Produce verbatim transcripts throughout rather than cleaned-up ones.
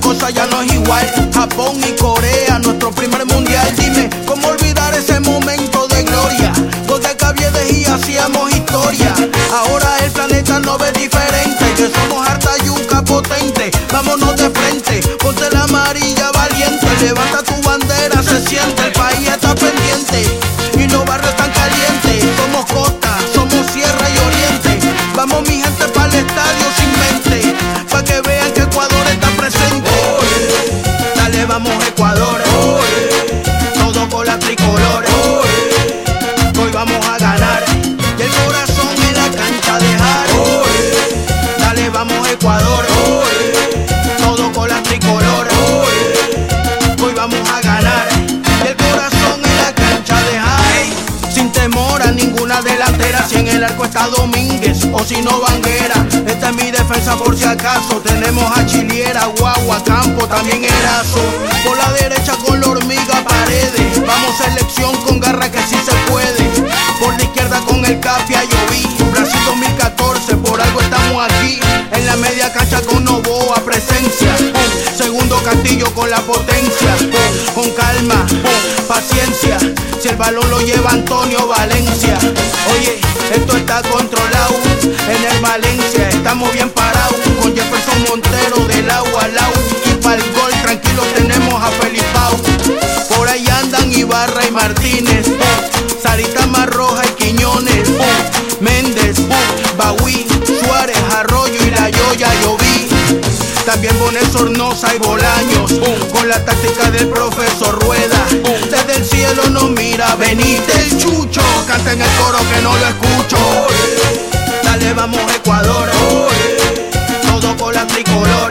cosa ya no es igual. Japón y Corea, nuestro primer mundial. Dime, ¿cómo olvidar ese momento de gloria? Donde Caviedes y hacíamos historia. Ahora el planeta no ve diferente, que somos harta yuca potente. Vámonos de frente, ponte la amarilla valiente. Levanta tu bandera, se siente, el país está pendiente. Y los barrios están calientes. Somos costa, somos sierra y oriente. Vamos mi gente para el estadio sin mente, pa' que vean que Ecuador está presente. Oye, dale vamos Ecuador. Oye, todo con la tricolor. Oye, hoy vamos a ganar y el corazón en la cancha dejar. Oye, dale vamos Ecuador. Oye, todo con la tricolor. Oye, hoy vamos a ganar y el corazón en la cancha dejar. Hey, sin temor a ninguna delantera, si en el arco está Domínguez o si no Banguera. Esta es mi defensa por si acaso. Tenemos a Chiliera, Guagua, Campo, también Erazo. Por la derecha con la hormiga Paredes. Vamos selección con garra que sí se puede. Por la izquierda con el Cafia Lloví. Brasil dos mil catorce, por algo estamos aquí. En la media cancha con Novoa, presencia. Segundo Castillo con la potencia. Con calma, paciencia. Si el balón lo lleva Antonio Valencia. Oye, esto está controlado. En el Valencia estamos bien parados. Con Jefferson Montero del agua al lado. Y para el gol tranquilo tenemos a Felipao. Por ahí andan Ibarra y Martínez. Sarita Marroja y Quiñones. Méndez, Bagüí, Suárez, Arroyo y La Yoya Lloví. También Bonet, Sornosa y Bolaños. Con la táctica del profesor Rueda. Desde el cielo nos mira Benítez. Chucho, canta en el coro que no lo escucho. Dale vamos Ecuador. Todo con la tricolor.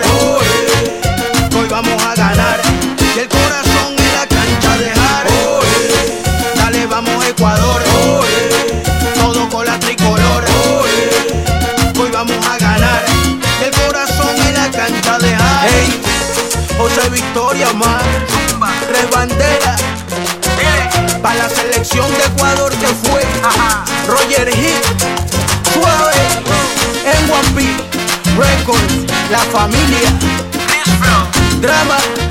Hoy vamos a ganar y el corazón en la cancha dejar. Dale vamos Ecuador. Todo con la tricolor. Hoy vamos a ganar y el corazón en la cancha dejar. Hey, José Victoria más, tres banderas. Para la selección de Ecuador que fue Roger Hit, suave, en One P Records, la familia, drama.